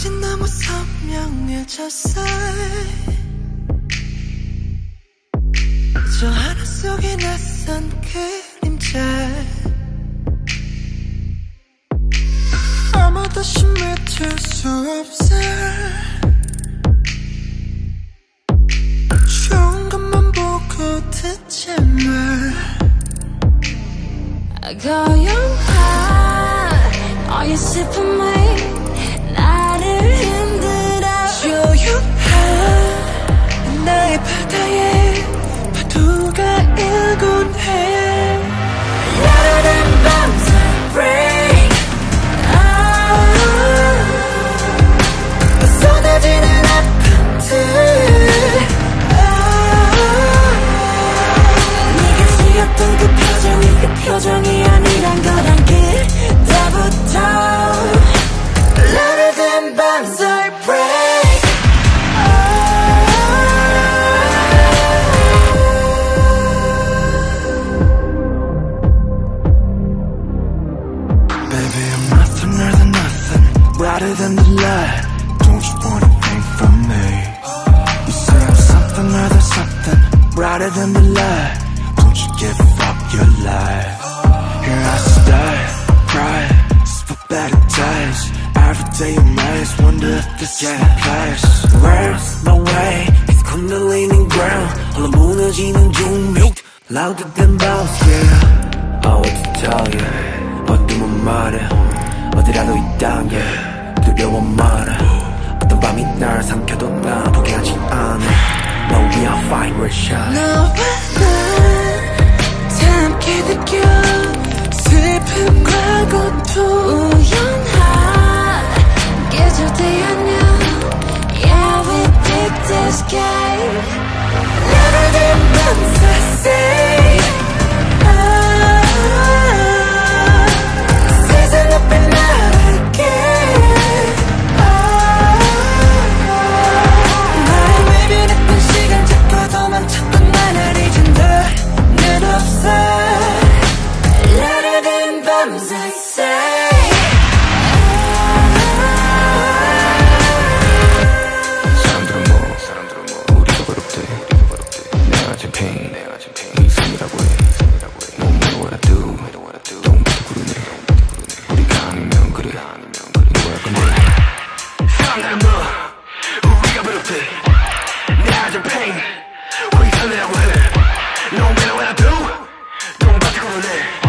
이젠 너무 선명해졌어. 저 하늘 속에 낯선 그림자, 아무도 심해질 수 없어. 좋은 것만 보고 듣지 마. 고요한 너의 슬픔이 나를 흔들어. 조용한 나의 바다에 파도가 일곤 해. 야릇한 밤새 break. 쏟아지는 아픔들, 네가 지었던 그 표정이 그 표정이 아니란 걸 알게 때부터 야릇한 밤새 break. Baby, I'm nothing more than nothing, brighter than the light. Don't you want anything from me? You say I'm something more than something, brighter than the light. Don't you give up your life? Here I stay, cry, for better days. Every day your minds wonder if this is my place. Words, no way, it's 흔들리는 ground. 홀로 무너지는 중력, louder than bounce, yeah. I want to tell you, 어둠은 말해. 어디라도 있단 게 두려워 말해. 어떤 밤이 날 삼켜도 난 포기하지 않아. No, we are fine, we're shy. 너와 나 다 함께 느껴 슬픔과 고통. 우연한 계절대 안녕. Yeah, we pick the sky. 야릇한 밤새 say. 세상 앞에 나갈게. 나의 외면했던 시간 잡고 도망쳤던 나를 잊은 너는 없어. 야릇한 밤새 say. 사람들은 뭐 우리가 버릇돼. 내가 제 pain, 네 삶이라고 해. No matter what I do, don't be 부르네. 우리가 아니면 그래. 뭐야 근데 사람들은 뭐 우리가 버릇돼. 내가 제 pain, 우리 삶이라고 해. No matter what I do, don't be 부르네.